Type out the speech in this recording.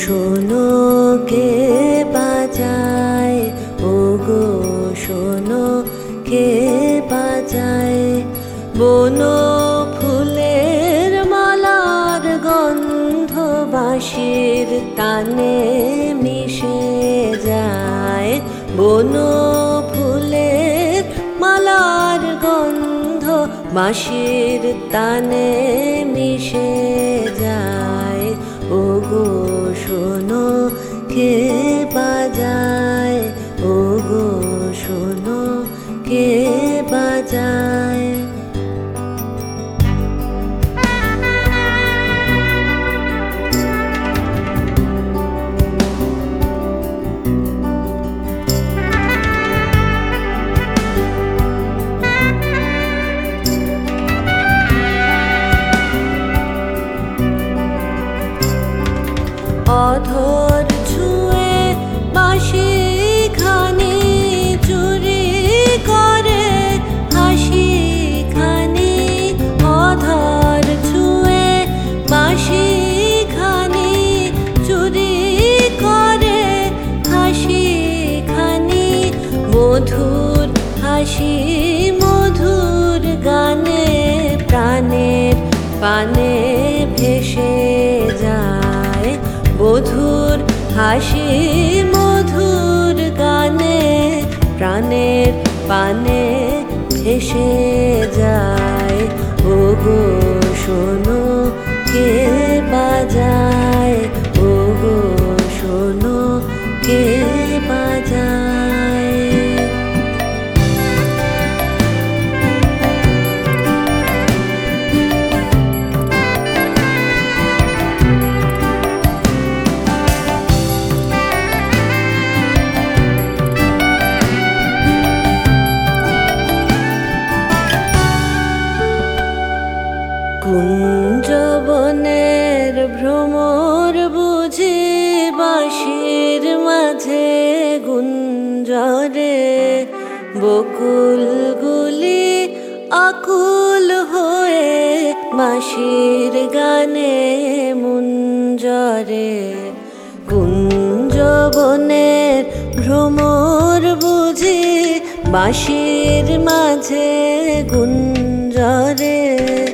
শোনো কে বাজায়, ওগো শোনো কে বাজায়। বন ফুলের মালার গন্ধ বাঁশির তানে মিশে যায়। বন ফুলের মালার গন্ধ বাঁশির তানে মিশে যায়। ওগো শোনো কে বাজায়, ওগো শোনো কে বাজায়। অধর ছুঁয়ে বাঁশি খানি চুরি করে হাসি খানি। অধর ছুঁয়ে বাঁশি খানি চুরি করে হাসি খানি। মধুর হাসি মধুর গানে প্রাণের পানে ভেসে যায়। মধুর হাসি মধুর গানে প্রাণের পানে ভেসে যায়। ওগো শোনো কে বাজায়, ওগো শোনো কে বাজায়। কুঞ্জবনের ভ্রমর বুঝি বাঁশির মাঝে গুঞ্জরে। বকুলগুলি আকুল হয়ে বাঁশির গানে মুঞ্জরে। কুঞ্জবনের ভ্রমর বুঝি বাঁশির মাঝে গুঞ্জরে।